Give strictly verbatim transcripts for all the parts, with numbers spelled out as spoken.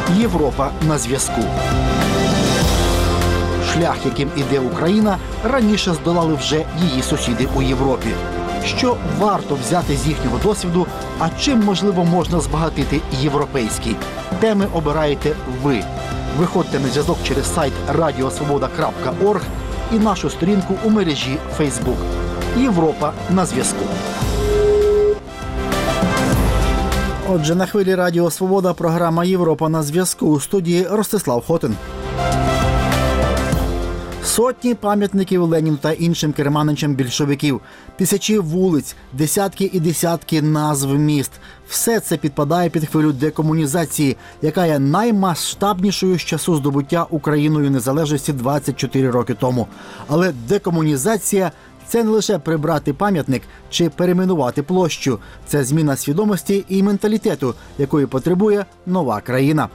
Європа на зв'язку. Шлях, яким іде Україна, раніше здолали вже її сусіди у Європі. Що варто взяти з їхнього досвіду, а чим, можливо, можна збагатити європейський? Теми обираєте ви. Виходьте на зв'язок через сайт радіо свобода крапка орг і нашу сторінку у мережі Facebook. Європа на зв'язку. Отже, на хвилі Радіо Свобода програма «Європа на зв'язку», у студії Ростислав Хотин. Сотні пам'ятників Леніну та іншим керманичам більшовиків, тисячі вулиць, десятки і десятки назв міст. Все це підпадає під хвилю декомунізації, яка є наймасштабнішою з часу здобуття Україною незалежності двадцять чотири роки тому. Але декомунізація – це не лише прибрати пам'ятник чи перейменувати площу. Це зміна свідомості і менталітету, якої потребує нова країна.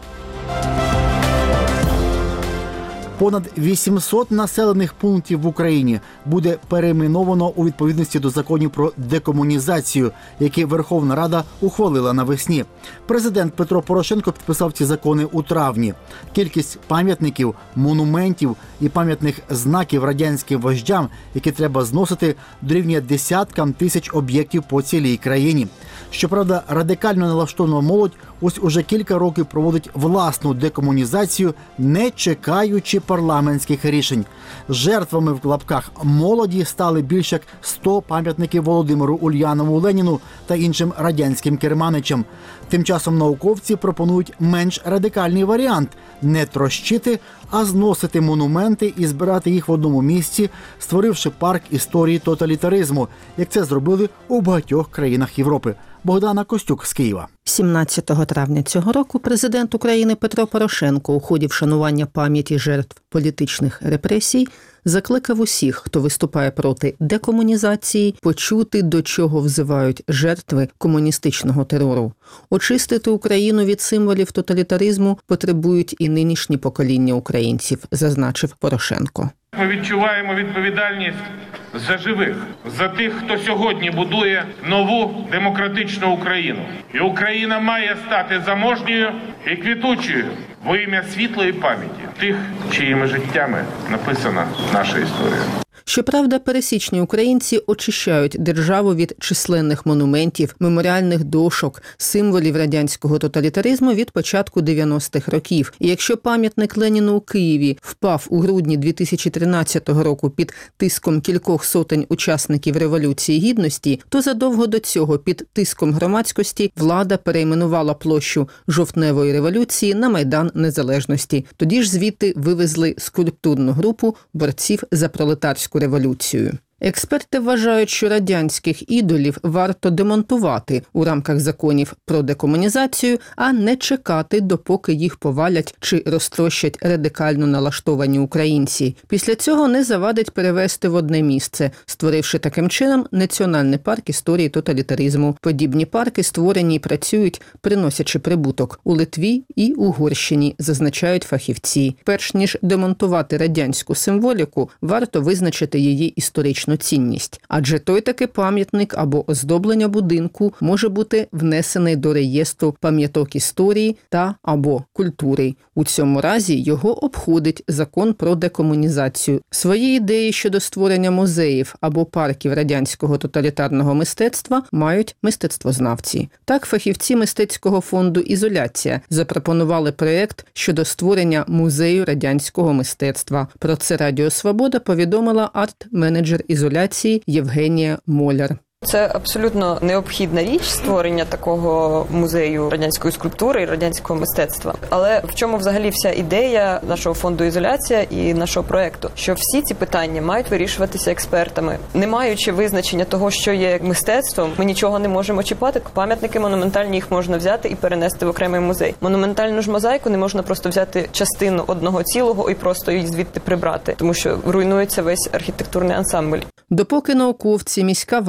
Понад вісімсот населених пунктів в Україні буде перейменовано у відповідності до законів про декомунізацію, які Верховна Рада ухвалила навесні. Президент Петро Порошенко підписав ці закони у травні. Кількість пам'ятників, монументів і пам'ятних знаків радянським вождям, які треба зносити, дорівнює десяткам тисяч об'єктів по цілій країні. Щоправда, радикально налаштована молодь ось уже кілька років проводить власну декомунізацію, не чекаючи парламентських рішень. Жертвами в лапках молоді стали більш як сто пам'ятників Володимиру Ульянову Леніну та іншим радянським керманичам. Тим часом науковці пропонують менш радикальний варіант – не трощити, а зносити монументи і збирати їх в одному місці, створивши парк історії тоталітаризму, як це зробили у багатьох країнах Європи. Богдана Костюк з Києва. сімнадцятого травня цього року президент України Петро Порошенко у ході вшанування пам'яті жертв політичних репресій закликав усіх, хто виступає проти декомунізації, почути, до чого взивають жертви комуністичного терору. Очистити Україну від символів тоталітаризму потребують і нинішні покоління українців, зазначив Порошенко. Ми відчуваємо відповідальність за живих, за тих, хто сьогодні будує нову демократичну Україну. І Україна має стати заможньою і квітучою во ім'я світлої пам'яті тих, чиїми життями написана наша історія. Щоправда, пересічні українці очищають державу від численних монументів, меморіальних дошок, символів радянського тоталітаризму від початку дев'яностих років. І якщо пам'ятник Леніну у Києві впав у грудні дві тисячі тринадцятого року під тиском кількох сотень учасників Революції Гідності, то задовго до цього під тиском громадськості влада перейменувала площу Жовтневої революції на Майдан Незалежності. Тоді ж звідти вивезли скульптурну групу борців за пролетарську революцію. Експерти вважають, що радянських ідолів варто демонтувати у рамках законів про декомунізацію, а не чекати, допоки їх повалять чи розтрощать радикально налаштовані українці. Після цього не завадить перевести в одне місце, створивши таким чином Національний парк історії тоталітаризму. Подібні парки створені і працюють, приносячи прибуток у Литві і Угорщині, зазначають фахівці. Перш ніж демонтувати радянську символіку, варто визначити її історичну цінність. Адже той таки пам'ятник або оздоблення будинку може бути внесений до реєстру пам'яток історії та або культури. У цьому разі його обходить закон про декомунізацію. Свої ідеї щодо створення музеїв або парків радянського тоталітарного мистецтва мають мистецтвознавці. Так, фахівці мистецького фонду «Ізоляція» запропонували проєкт щодо створення музею радянського мистецтва. Про це Радіо Свобода повідомила арт-менеджер «Ізоляції» Євгенія Моляр. Це абсолютно необхідна річ створення такого музею радянської скульптури і радянського мистецтва. Але в чому взагалі вся ідея нашого фонду «Ізоляція» і нашого проєкту? Що всі ці питання мають вирішуватися експертами. Не маючи визначення того, що є мистецтвом, ми нічого не можемо чіпати. Пам'ятники монументальні їх можна взяти і перенести в окремий музей. Монументальну ж мозаїку не можна просто взяти частину одного цілого і просто її звідти прибрати, тому що руйнується весь архітектурний ансамбль. Допоки науковці, міська влада,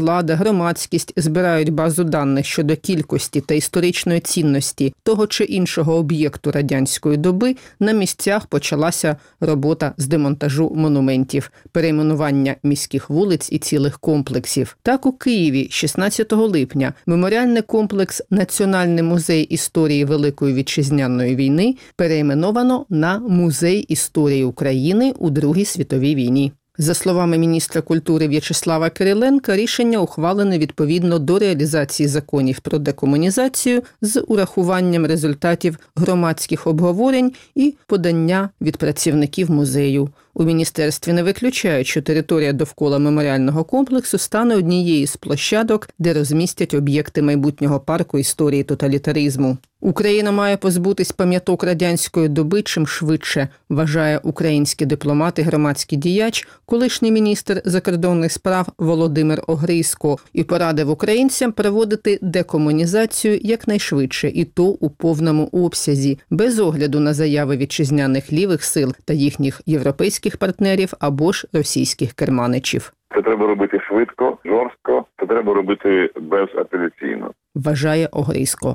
громадськість збирають базу даних щодо кількості та історичної цінності того чи іншого об'єкту радянської доби, на місцях почалася робота з демонтажу монументів, перейменування міських вулиць і цілих комплексів. Так, у Києві шістнадцятого липня меморіальний комплекс «Національний музей історії Великої Вітчизняної війни» перейменовано на «Музей історії України у Другій світовій війні». За словами міністра культури В'ячеслава Кириленка, рішення ухвалене відповідно до реалізації законів про декомунізацію з урахуванням результатів громадських обговорень і подання від працівників музею. У міністерстві не виключають, що територія довкола меморіального комплексу стане однією з площадок, де розмістять об'єкти майбутнього парку історії тоталітаризму. Україна має позбутись пам'яток радянської доби чим швидше, вважає український дипломат і громадський діяч, колишній міністр закордонних справ Володимир Огризко, і порадив українцям проводити декомунізацію якнайшвидше, і то у повному обсязі, без огляду на заяви вітчизняних лівих сил та їхніх європейських партнерів або ж російських керманичів. Це треба робити швидко, жорстко, це треба робити безапеляційно, вважає Огризко.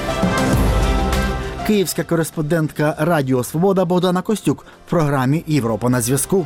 Київська кореспондентка Радіо Свобода Богдана Костюк в програмі «Європа на зв'язку».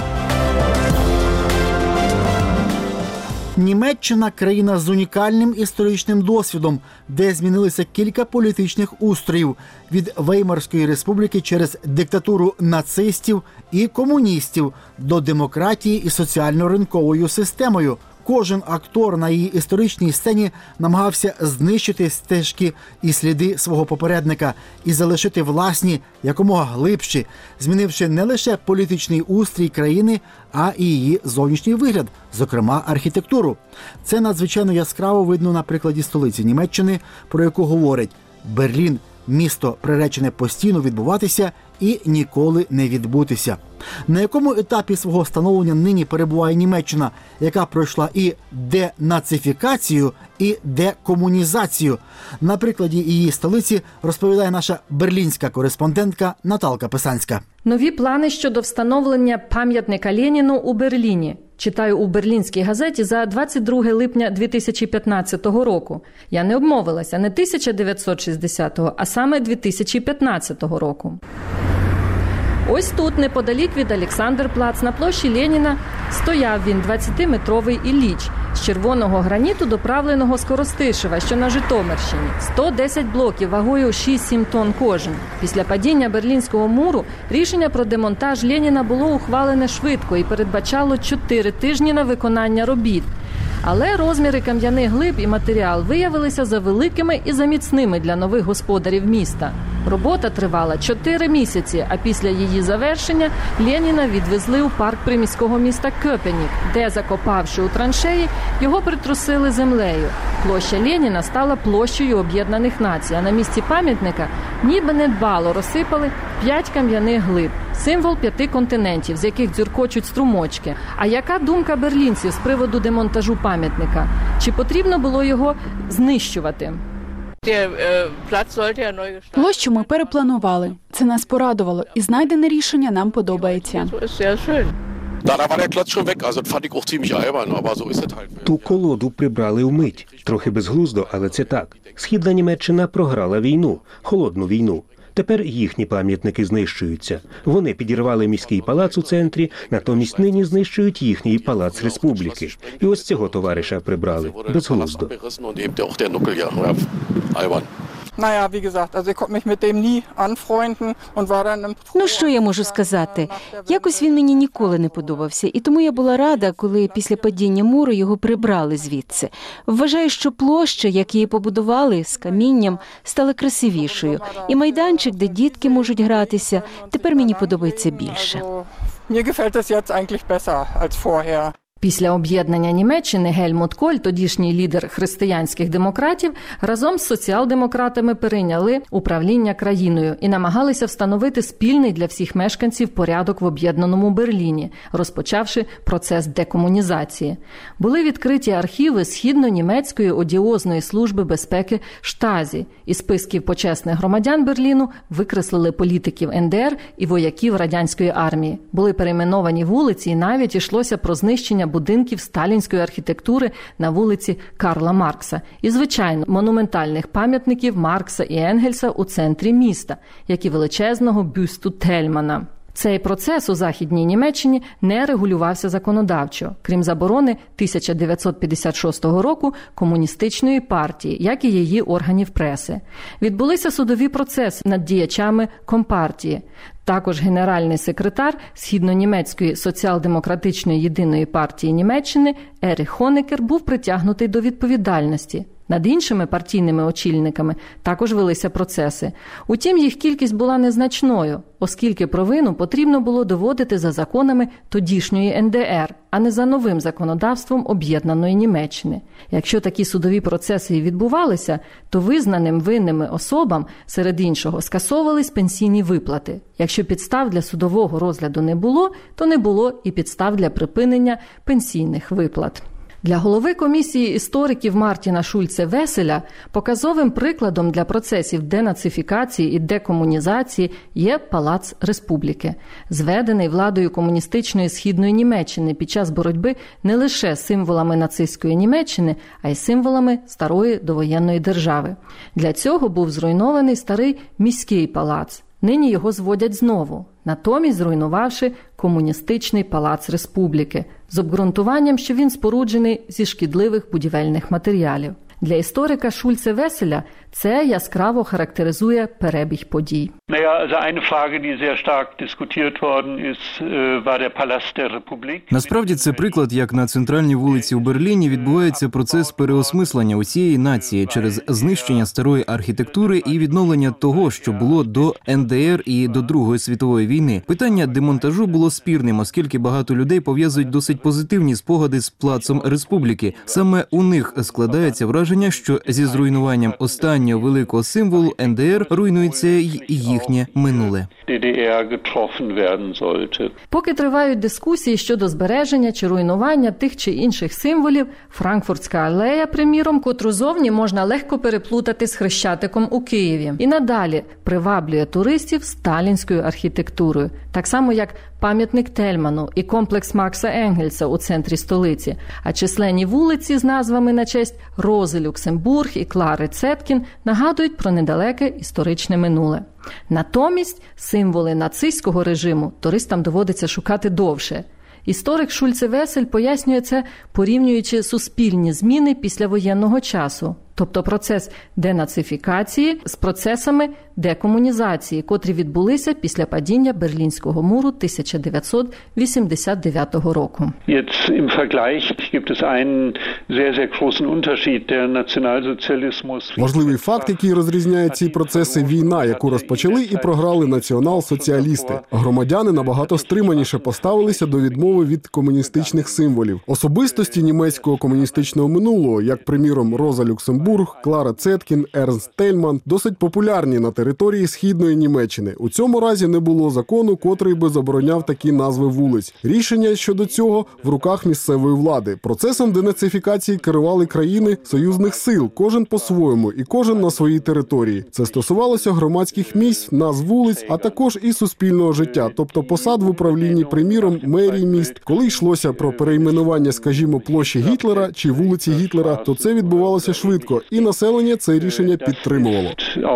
Німеччина – країна з унікальним історичним досвідом, де змінилися кілька політичних устроїв – від Веймарської республіки через диктатуру нацистів і комуністів до демократії і соціально-ринковою системою. Кожен актор на її історичній сцені намагався знищити стежки і сліди свого попередника і залишити власні, якомога глибші, змінивши не лише політичний устрій країни, а і її зовнішній вигляд, зокрема архітектуру. Це надзвичайно яскраво видно на прикладі столиці Німеччини, про яку говорять: Берлін – місто, приречене постійно відбуватися і ніколи не відбутися. На якому етапі свого становлення нині перебуває Німеччина, яка пройшла і денацифікацію, і декомунізацію? На прикладі її столиці розповідає наша берлінська кореспондентка Наталка Писанська. Нові плани щодо встановлення пам'ятника Леніну у Берліні. Читаю у берлінській газеті за двадцять друге липня дві тисячі п'ятнадцятого року. Я не обмовилася, не тисяча дев'ятсот шістдесятого, а саме дві тисячі п'ятнадцятого року. Ось тут, неподалік від Олександр-Плац, на площі Леніна, стояв він двадцятиметровий Ілліч з червоного граніту, доправленого з Коростишева, що на Житомирщині. сто десять блоків вагою шість-сім тонн кожен. Після падіння Берлінського муру рішення про демонтаж Леніна було ухвалене швидко і передбачало чотири тижні на виконання робіт. Але розміри кам'яних глиб і матеріал виявилися завеликими і заміцними для нових господарів міста. Робота тривала чотири місяці, а після її завершення Леніна відвезли у парк приміського міста Кьопенік, де, закопавши у траншеї, його притрусили землею. Площа Леніна стала площею Об'єднаних Націй, а на місці пам'ятника ніби недбало розсипали п'ять кам'яних глиб, символ п'яти континентів, з яких дзюркочуть струмочки. А яка думка берлінців з приводу демонтажу пам'ятника? Чи потрібно було його знищувати? Площу ми перепланували. Це нас порадувало. І знайдене рішення нам подобається. Ту колоду прибрали вмить. Трохи безглуздо, але це так. Східна Німеччина програла війну, холодну війну. Тепер їхні пам'ятники знищуються. Вони підірвали міський палац у центрі, натомість нині знищують їхній палац республіки. І ось цього товариша прибрали. Безглуздо. Ну, що я можу сказати? Якось він мені ніколи не подобався, і тому я була рада, коли після падіння муру його прибрали звідси. Вважаю, що площа, як її побудували, з камінням, стала красивішою. І майданчик, де дітки можуть гратися, тепер мені подобається більше. Після об'єднання Німеччини Гельмут Коль, тодішній лідер християнських демократів, разом з соціал-демократами перейняли управління країною і намагалися встановити спільний для всіх мешканців порядок в об'єднаному Берліні, розпочавши процес декомунізації. Були відкриті архіви східно-німецької одіозної служби безпеки Штазі. Із списків почесних громадян Берліну викреслили політиків ен де ер і вояків радянської армії. Були перейменовані вулиці і навіть йшлося про знищення знищення будинків сталінської архітектури на вулиці Карла Маркса і, звичайно, монументальних пам'ятників Маркса і Енгельса у центрі міста, як і величезного бюсту Тельмана. Цей процес у Західній Німеччині не регулювався законодавчо, крім заборони тисяча дев'ятсот п'ятдесят шостого року комуністичної партії, як і її органів преси. Відбулися судові процеси над діячами Компартії. Також генеральний секретар Східнонімецької соціал-демократичної єдиної партії Німеччини Еріх Хонекер був притягнутий до відповідальності. Над іншими партійними очільниками також велися процеси. Утім, їх кількість була незначною, оскільки провину потрібно було доводити за законами тодішньої ен де ер, а не за новим законодавством об'єднаної Німеччини. Якщо такі судові процеси і відбувалися, то визнаним винними особам, серед іншого, скасовувались пенсійні виплати. Якщо підстав для судового розгляду не було, то не було і підстав для припинення пенсійних виплат. Для голови комісії істориків Мартіна Шульце-Веселя показовим прикладом для процесів денацифікації і декомунізації є Палац Республіки, зведений владою комуністичної Східної Німеччини під час боротьби не лише з символами нацистської Німеччини, а й символами старої довоєнної держави. Для цього був зруйнований старий міський палац. Нині його зводять знову, натомість зруйнувавши комуністичний Палац Республіки, з обґрунтуванням, що він споруджений зі шкідливих будівельних матеріалів. Для історика Шульце-Веселя це яскраво характеризує перебіг подій. Насправді це приклад, як на центральній вулиці у Берліні відбувається процес переосмислення усієї нації через знищення старої архітектури і відновлення того, що було до ен де ер і до Другої світової війни. Питання демонтажу було спірним, оскільки багато людей пов'язують досить позитивні спогади з Плацом Республіки. Саме у них складається враження, що зі зруйнуванням останнього великого символу ен де ер руйнується й їхнє минуле. Поки тривають дискусії щодо збереження чи руйнування тих чи інших символів, Франкфуртська алея, приміром, котру зовні можна легко переплутати з Хрещатиком у Києві, і надалі приваблює туристів сталінською архітектурою, так само як пам'ятник Тельману і комплекс Маркса Енгельса у центрі столиці, а численні вулиці з назвами на честь Рози Люксембург і Клари Цеткін нагадують про недалеке історичне минуле. Натомість символи нацистського режиму туристам доводиться шукати довше. Історик Шульце-Весель пояснює це, порівнюючи суспільні зміни післявоєнного часу, тобто процес денацифікації з процесами декомунізації, котрі відбулися після падіння Берлінського муру тисяча дев'ятсот вісімдесят дев'ятого року. Важливий факт, який розрізняє ці процеси – війна, яку розпочали і програли націонал-соціалісти. Громадяни набагато стриманіше поставилися до відмови від комуністичних символів. Особистості німецького комуністичного минулого, як, приміром, Роза Люксембург, Клара Цеткін, Ернст Тельман, досить популярні на території Східної Німеччини. У цьому разі не було закону, котрий би забороняв такі назви вулиць. Рішення щодо цього в руках місцевої влади. Процесом денацифікації керували країни союзних сил, кожен по-своєму і кожен на своїй території. Це стосувалося громадських місць, назв вулиць, а також і суспільного життя, тобто посад в управлінні, приміром, мерії міст. Коли йшлося про перейменування, скажімо, площі Гітлера чи вулиці Гітлера, то це відбувалося швидко, і населення це рішення підтримувало.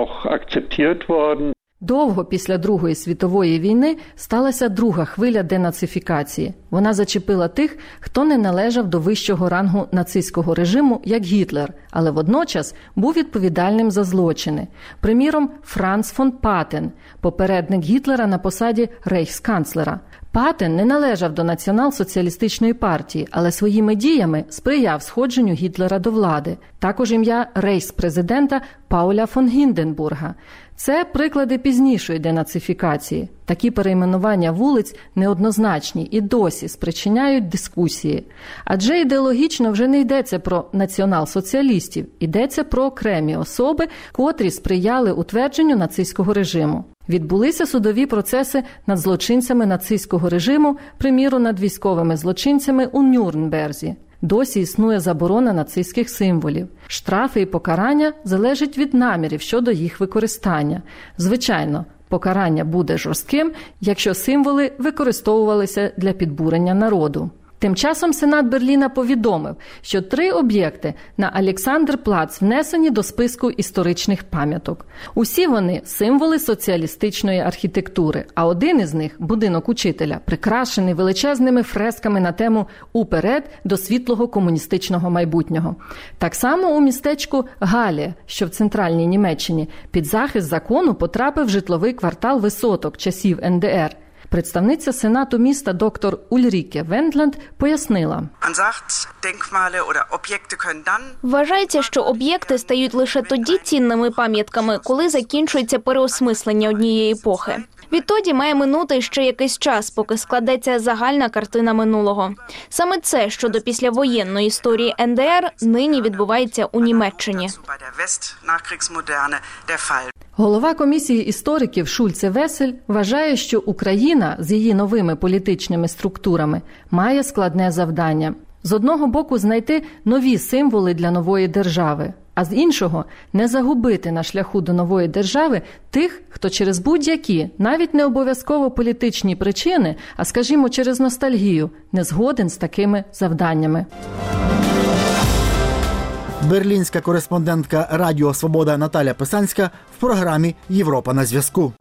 Довго після Другої світової війни сталася друга хвиля денацифікації. Вона зачепила тих, хто не належав до вищого рангу нацистського режиму, як Гітлер, але водночас був відповідальним за злочини. Приміром, Франц фон Патен, попередник Гітлера на посаді рейхсканцлера. Патен не належав до націонал-соціалістичної партії, але своїми діями сприяв сходженню Гітлера до влади. Також ім'я рейхспрезидента Пауля фон Гінденбурга. Це приклади пізнішої денацифікації. Такі перейменування вулиць неоднозначні і досі спричиняють дискусії. Адже ідеологічно вже не йдеться про націонал-соціалістів, йдеться про окремі особи, котрі сприяли утвердженню нацистського режиму. Відбулися судові процеси над злочинцями нацистського режиму, приміром над військовими злочинцями у Нюрнберзі. Досі існує заборона нацистських символів. Штрафи і покарання залежать від намірів щодо їх використання. Звичайно, покарання буде жорстким, якщо символи використовувалися для підбурення народу. Тим часом Сенат Берліна повідомив, що три об'єкти на Олександр-Плац внесені до списку історичних пам'яток. Усі вони – символи соціалістичної архітектури, а один із них – будинок учителя, прикрашений величезними фресками на тему «Уперед до світлого комуністичного майбутнього». Так само у містечку Галія, що в центральній Німеччині, під захист закону потрапив житловий квартал висоток часів ен де ер. Представниця Сенату міста доктор Ульріке Вендланд пояснила. Вважається, що об'єкти стають лише тоді цінними пам'ятками, коли закінчується переосмислення однієї епохи. Відтоді має минути ще якийсь час, поки складеться загальна картина минулого. Саме це щодо післявоєнної історії ен де ер нині відбувається у Німеччині. Голова комісії істориків Шульце Весель вважає, що Україна з її новими політичними структурами має складне завдання. З одного боку знайти нові символи для нової держави, а з іншого – не загубити на шляху до нової держави тих, хто через будь-які, навіть не обов'язково політичні причини, а, скажімо, через ностальгію, не згоден з такими завданнями. Берлінська кореспондентка Радіо Свобода Наталя Писанська в програмі «Європа на зв'язку».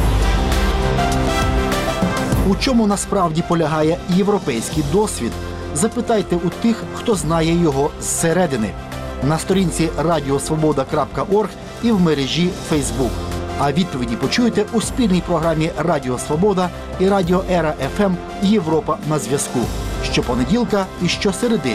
У чому насправді полягає європейський досвід? Запитайте у тих, хто знає його зсередини. На сторінці радіосвобода крапка орг і в мережі Фейсбук. А відповіді почуєте у спільній програмі Радіо Свобода і Радіо Ера еф ем «Європа на зв'язку» щопонеділка і щосереди.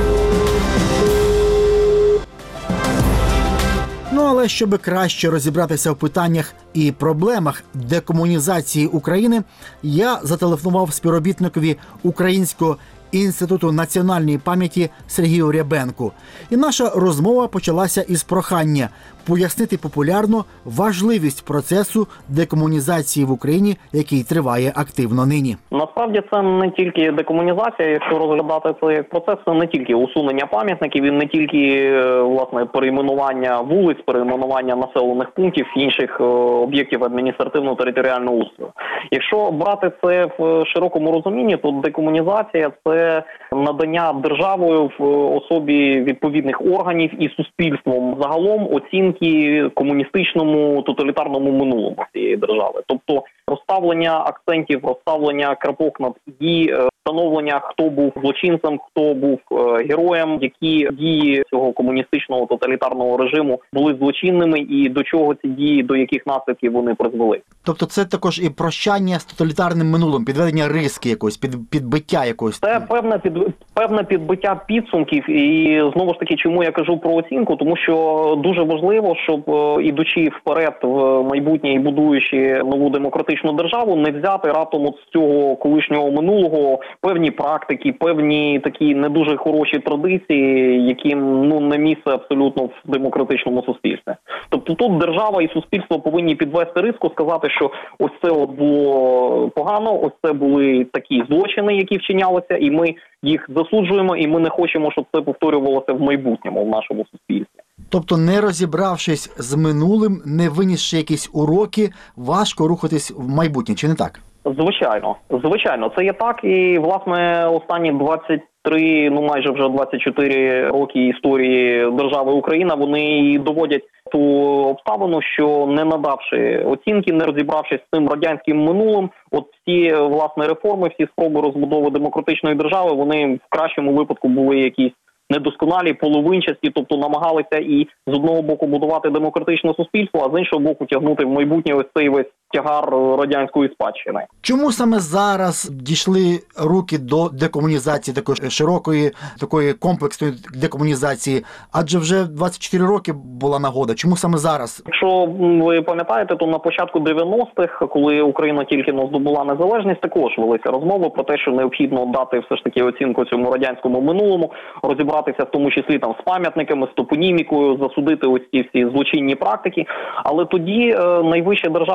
Ну, але щоб краще розібратися в питаннях і проблемах декомунізації України, я зателефонував співробітникові Українського Інституту національної пам'яті Сергію Рябенку. І наша розмова почалася із прохання пояснити популярно важливість процесу декомунізації в Україні, який триває активно нині. Насправді це не тільки декомунізація, якщо розглядати це як процес, це не тільки усунення пам'ятників, і не тільки, власне, перейменування вулиць, перейменування населених пунктів, інших об'єктів адміністративно-територіального устрою. Якщо брати це в широкому розумінні, то декомунізація – це надання державою в особі відповідних органів і суспільством загалом оцінки комуністичному тоталітарному минулому цієї держави. Тобто розставлення акцентів, розставлення крапок над «і», встановлення, хто був злочинцем, хто був героєм, які дії цього комуністичного тоталітарного режиму були злочинними і до чого ці дії, до яких наслідків вони призвели. Тобто це також і прощання з тоталітарним минулим, підведення риски якось, під, підбиття якось. Це певне, під, певне підбиття підсумків і знову ж таки, чому я кажу про оцінку, тому що дуже важливо, щоб ідучи вперед в майбутнє і будуючи нову демократичну державу, не взяти раптом от з цього колишнього минулого певні практики, певні такі не дуже хороші традиції, яким ну не місце абсолютно в демократичному суспільстві. Тобто тут держава і суспільство повинні підвести риску, сказати, що ось це от було погано, ось це були такі злочини, які вчинялися, і ми їх засуджуємо, і ми не хочемо, щоб це повторювалося в майбутньому в нашому суспільстві. Тобто, не розібравшись з минулим, не винісши якісь уроки, важко рухатись в майбутнє, чи не так? Звичайно, звичайно, це є так, і, власне, останні двадцять три, ну майже вже двадцять чотири роки історії держави Україна, вони і доводять ту обставину, що не надавши оцінки, не розібравшись з цим радянським минулим, от всі, власне, реформи, всі спроби розбудови демократичної держави, вони в кращому випадку були якісь недосконалі, половинчасті, тобто намагалися і з одного боку будувати демократичне суспільство, а з іншого боку тягнути в майбутнє ось цей весь тягар радянської спадщини. Чому саме зараз дійшли руки до декомунізації, такої широкої, такої комплексної декомунізації? Адже вже двадцять чотири роки була нагода. Чому саме зараз? Якщо ви пам'ятаєте, то на початку дев'яностих, коли Україна тільки здобула незалежність, також велися розмови про те, що необхідно дати все ж таки оцінку цьому радянському минулому, розібратися в тому числі там з пам'ятниками, з топонімікою, засудити ось ці всі злочинні практики. Але тоді е, найвище державне керівництво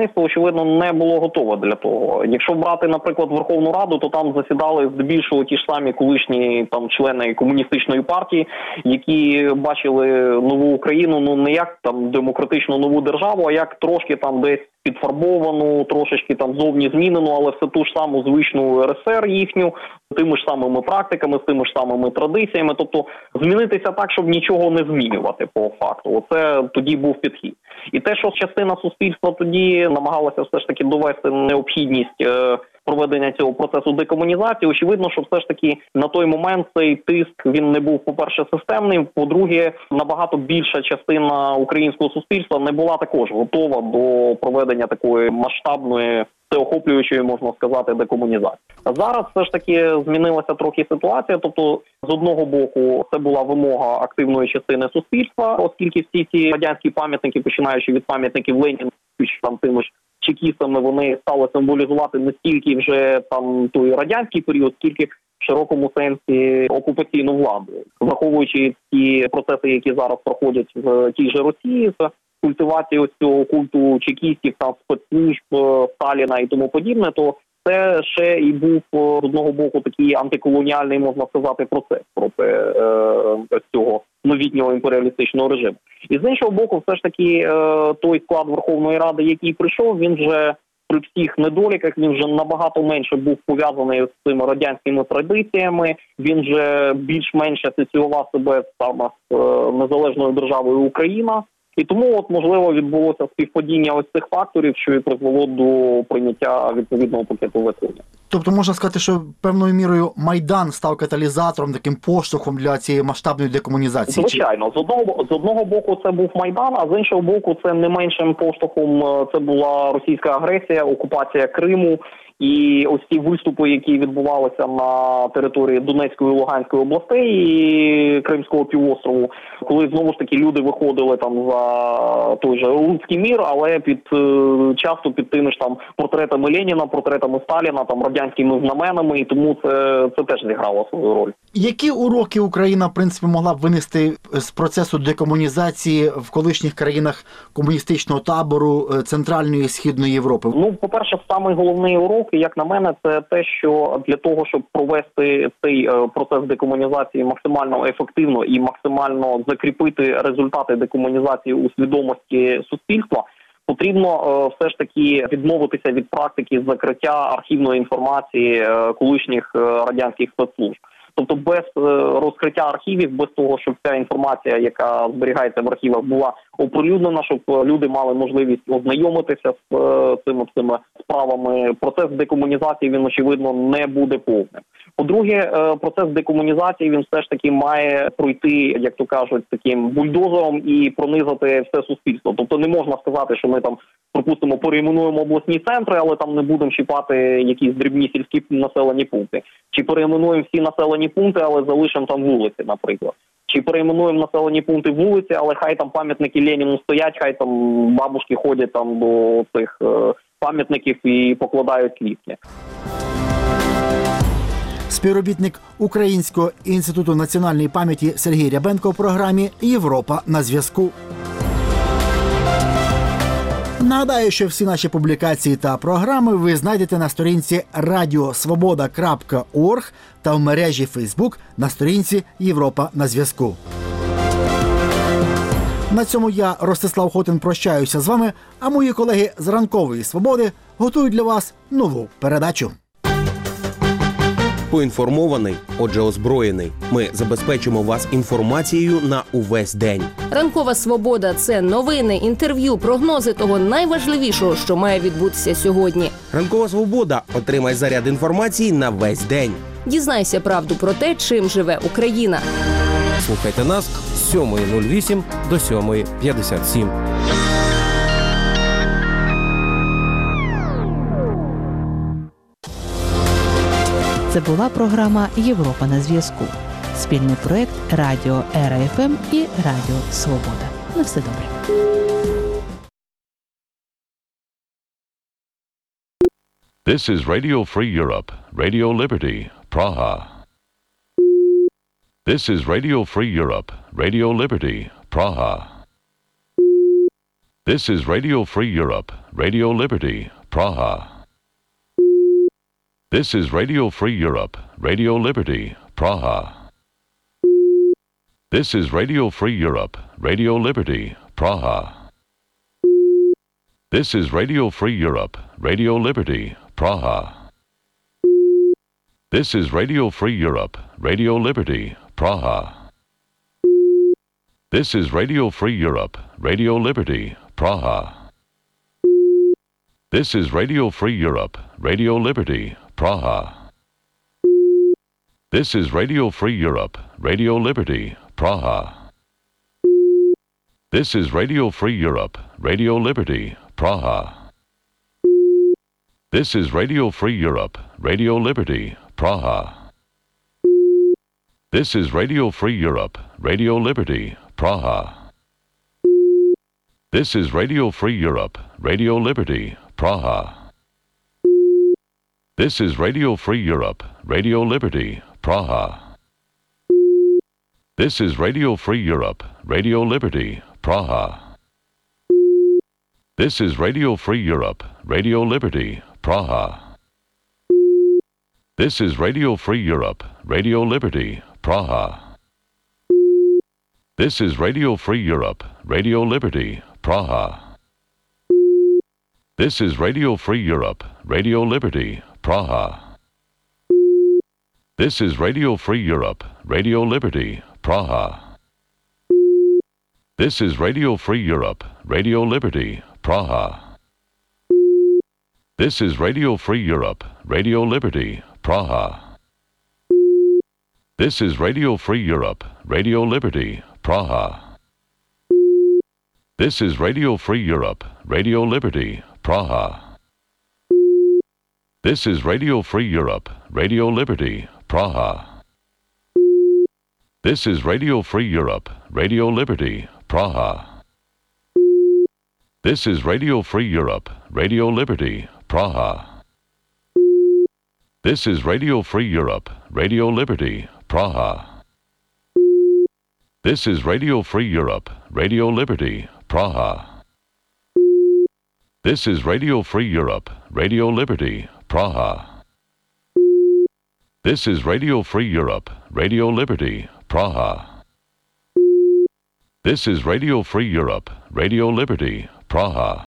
керівництво, очевидно, не було готове для того. Якщо брати, наприклад, Верховну Раду, то там засідали здебільшого ті ж самі колишні там члени комуністичної партії, які бачили нову Україну, ну не як там демократичну нову державу, а як трошки там десь підфарбовану, трошечки там зовні змінену, але все ту ж саму звичну ер ес ер їхню, тими ж самими практиками, з тими ж самими традиціями. Тобто змінитися так, щоб нічого не змінювати по факту. Оце тоді був підхід. І те, що частина суспільства тоді намагалася все ж таки довести необхідність е, проведення цього процесу декомунізації, очевидно, що все ж таки на той момент цей тиск, він не був, по-перше, системним, по-друге, набагато більша частина українського суспільства не була також готова до проведення такої масштабної, всеохоплюючої, можна сказати, декомунізації. А зараз все ж таки змінилася трохи ситуація, тобто з одного боку це була вимога активної частини суспільства, оскільки всі ці радянські пам'ятники, починаючи від пам'ятників Леніна, там тими ж чекістами, вони стали символізувати не стільки вже там той радянський період, скільки в широкому сенсі окупаційну владу, враховуючи ті процеси, які зараз проходять в тій же Росії, з культивації ось цього культу чекістів, там спецслужб, Сталіна і тому подібне, то це ще і був з одного боку такий антиколоніальний, можна сказати, процес проти е, цього новітнього імперіалістичного режиму. І з іншого боку, все ж таки е, той склад Верховної Ради, який прийшов, він вже при всіх недоліках, він вже набагато менше був пов'язаний з цими радянськими традиціями, він вже більш-менш асоціював себе саме з е, незалежною державою Україна. І тому, от, можливо, відбулося співпадіння ось цих факторів, що і призвело до прийняття відповідного пакету законів. Тобто можна сказати, що певною мірою Майдан став каталізатором, таким поштовхом для цієї масштабної декомунізації? Звичайно. З одного, з одного боку це був Майдан, а з іншого боку це не меншим поштовхом це була російська агресія, окупація Криму. І ось ці виступи, які відбувалися на території Донецької і Луганської областей і Кримського півострову, коли знову ж таки люди виходили там за той же руський мір, але під часто під тими ж там портретами Леніна, портретами Сталіна, там радянськими знаменами, і тому це, це теж зіграло свою роль. Які уроки Україна, в принципі, могла б винести з процесу декомунізації в колишніх країнах комуністичного табору Центральної і Східної Європи? Ну, по-перше, самий головний урок, як на мене, це те, що для того, щоб провести цей процес декомунізації максимально ефективно і максимально закріпити результати декомунізації у свідомості суспільства, потрібно е, все ж таки відмовитися від практики закриття архівної інформації е, колишніх е, радянських спецслужб. Тобто без е, розкриття архівів, без того, щоб ця інформація, яка зберігається в архівах, була оприлюднена, щоб люди мали можливість ознайомитися з е, цими, цими справами, процес декомунізації, він, очевидно, не буде повним. По-друге, е, процес декомунізації, він все ж таки має пройти, як то кажуть, таким бульдозером і пронизати все суспільство. Тобто не можна сказати, що ми там, припустимо, перейменуємо обласні центри, але там не будемо чіпати якісь дрібні сільські населені пункти. Чи перейменуємо всі населені пункти, але залишимо там вулиці, наприклад. Чи перейменуємо населені пункти вулиці, але хай там пам'ятники Леніну стоять, хай там бабушки ходять там до цих е, пам'ятників і покладають квіти. Співробітник Українського інституту національної пам'яті Сергій Рябенко в програмі «Європа на зв'язку». Нагадаю, що всі наші публікації та програми ви знайдете на сторінці радіосвобода крапка орг та в мережі Фейсбук на сторінці «Європа на зв'язку». На цьому я, Ростислав Хотин, прощаюся з вами, а мої колеги з «Ранкової свободи» готують для вас нову передачу. Поінформований, отже озброєний. Ми забезпечимо вас інформацією на увесь день. Ранкова свобода – це новини, інтерв'ю, прогнози того найважливішого, що має відбутися сьогодні. Ранкова свобода – отримай заряд інформації на весь день. Дізнайся правду про те, чим живе Україна. Слухайте нас з сьомої нуль вісім до сьомої п'ятдесят сім. Це була програма «Європа на зв'язку». Спільний проєкт Радіо Ера Еф Ем і Радіо Свобода. На все добре. This is Radio Free Europe, Radio Liberty, Praha. This is Radio Free Europe, Radio Liberty, Praha. This is Radio Free Europe, Radio Liberty, Praha. This is Radio Free Europe, Radio Liberty, Praha. This is Radio Free Europe, Radio Liberty, Praha. This is Radio Free Europe, Radio Liberty, Praha. This is Radio Free Europe, Radio Liberty, Praha. This is Radio Free Europe, Radio Liberty, Praha. This is Radio Free Europe, Radio Liberty, Praha. This is Radio Free Europe, Radio Liberty, Praha. This is Radio Free Europe, Radio Liberty, Praha. This is Radio Free Europe, Radio Liberty, Praha. This is Radio Free Europe, Radio Liberty, Praha. This is Radio Free Europe, Radio Liberty, Praha. This is Radio Free Europe, Radio Liberty, Praha. This is Radio Free Europe, Radio Liberty, Praha. This is Radio Free Europe, Radio Liberty, Praha. This is Radio Free Europe, Radio Liberty, Praha. This is Radio Free Europe, Radio Liberty, Praha. This is Radio Free Europe, Radio Liberty, Praha. This is Radio Free Europe, Radio Liberty, Praha. This is Radio Free Europe, Radio Liberty, Praha. This is Radio Free Europe, Radio Liberty, Praha. This is Radio Free Europe, Radio Liberty, Praha. This is Radio Free Europe, Radio Liberty, Praha. This is Radio Free Europe, Radio Liberty, Praha. This is Radio Free Europe, Radio Liberty, Praha. This is Radio Free Europe, Radio Liberty, Praha. This is Radio Free Europe, Radio Liberty, Praha. This is Radio Free Europe, Radio Liberty, Praha. This is Radio Free Europe, Radio Liberty, Praha. This is Radio Free Europe, Radio Liberty, Praha. This is Radio Free Europe, Radio Liberty, Praha.